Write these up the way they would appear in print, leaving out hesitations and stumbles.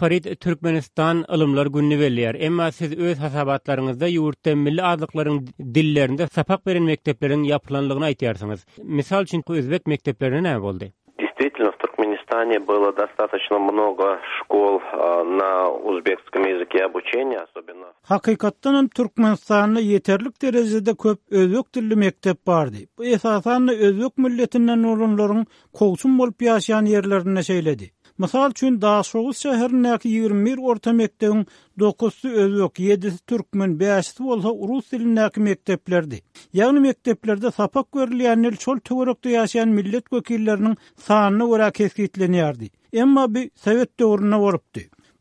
Farid Türkmenistan Ilymlar Günni belliýär. Emma siz öz hasabatlaryňyzda ýurtda milli azlyklaryň dillerinde sapak beren mektepleriň ýapylanlygyny aýtýarsyňyz. Misal üçin özbek mekteplerine näme boldy? Действительно, в Туркменистане было достаточно много школ на узбекском языке обучения, особенно. Hakykatdan Türkmenistanda yeterlik derejede köp özbek dilli mektep bardy. Bu esasan özbek milletinden olanlaryň kowsum bolup ýaşaýan ýerlerine şeýledi. Misal üçin Daşoğuz şäherindäki 21 orta mektebiň 9-sy özbek, 7-si türkmen, 5-si bolsa urus dilindäki mekteplerdi. Ýagny mekteplerde sapak görilýänler çol töwerekde ýaşaýan millet wekilleriniň sanyna görä keskitlenýärdi. Emma bir Sowet döwrüne borupdy.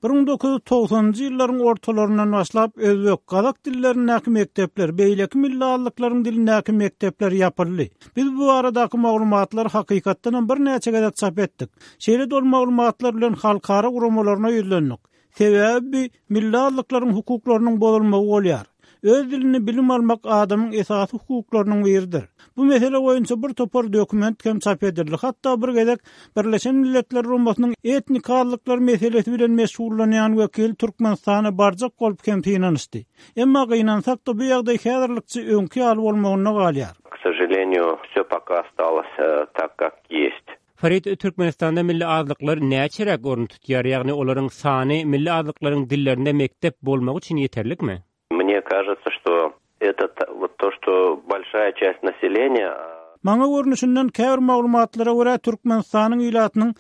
1990-njy ýyllaryň ortalaryndan başlap özbek, kazak dillerindäki mektepler, beýleki milli azlyklaryň dilindäki mektepler ýapyldy. Biz bu aradaky maglumatlar hakykatdan bir näçe gezek çap etdik. Şeýle dol maglumatlar bilen halkara guramalarına ýüzlendik. Sebäbi milli azlyklaryň hukuklarynyň bozulmagy bolýar. Öz dilini bilim almak adamyň esasy hukuklarynyň biridir. Bu mesele boýunça bir topar dokument hem çap edildi. Hatta bir gezek Birleşen Milletler Romasynyň etnik azlyklar meselesi bilen meşgullanýan wekil Türkmenistana barjak bolup hem synanyşdy. Emma gynansak da bu ýagdaý häzirlikçe öňkü alyp bolmagyna galýar. К сожалению, всё пока осталось так, как есть. Farid Türkmenistanda milli azlyklar näçerek orun tutýar? Ýagny olaryň sany milli azlyklaryň dillerinde mektep bolmagy üçin ýeterlikmi? Мне кажется, что это вот то, что большая часть населения. Maňa görnüşinden käbir maglumatlara görä Türkmenistanyň ýylatynyň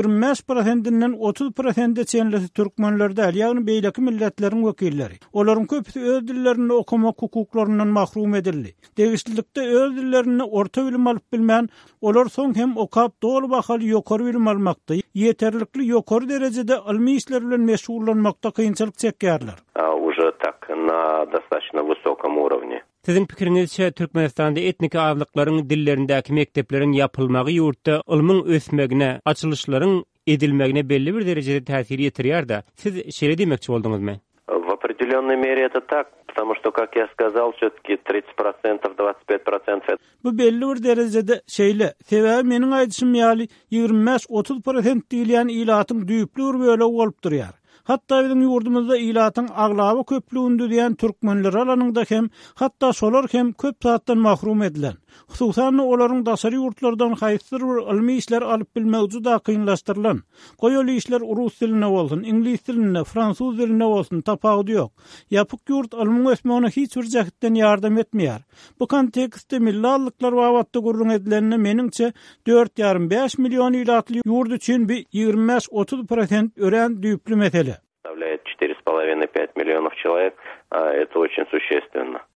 25%-den 30%-e çenlisi türkmenlerde, ýagny beýleki milletleriň wekilleri. Olaryň köpüsi öz dillerini okumak hukuklaryndan mahrum edildi. Degişlilikde öz dillerini orta bilim alyp bilmän, olar soň hem okap dolu bahaly ýokary bilim almakda, ýeterlikli ýokary derejede ilmi işler bilen meşgullanmakda kynçylyk çekýärler. Уже так на достаточно высоком уровне. Sizin pikiriňizçe Türkmenistanda etnik azlyklaryň dillerindäki mekteplerin ýapylmagy ýurtda ilmiň ösmegine, açylyşlaryň edilmegine belli bir derejede täsir ýetirýär-da. Siz şeýle demekçi boldunuzmy? В определенной мере это так, потому что, как я сказал, всё-таки 30%, 25%. Bu belli bir derejede şeýle. Sebäbi meniň aýdyşym ýaly 25-30% diýilýän ýylatyň düýpli bir bölegi bolup durýar. Hatta bizim ýurdumyzda ýylatyň aglaby köplüğünde diýen türkmenler alanyňda hem hatta şolar hem köp saatdan mahrum edilen. Hususan olaryň daşary ýurtlardan haýsyr bir ilmi işler alyp bilmegi da kynlaşdyrylan. Goýaly işler urus diline bolsun, ingliz diline, fransuz diline bolsun, tapagy ýok. Ýapyk ýurt ilmiň ösmegine hiç bir jehitden ýardam etmeýär. Bu kontekstde milli azlyklar wagtda gurrun edilenine meniňçe 4,5 million ýylatly ýurt üçin bir 25-30% ören düýpli mesele. Составляет 4,5-5 миллионов человек, это очень существенно.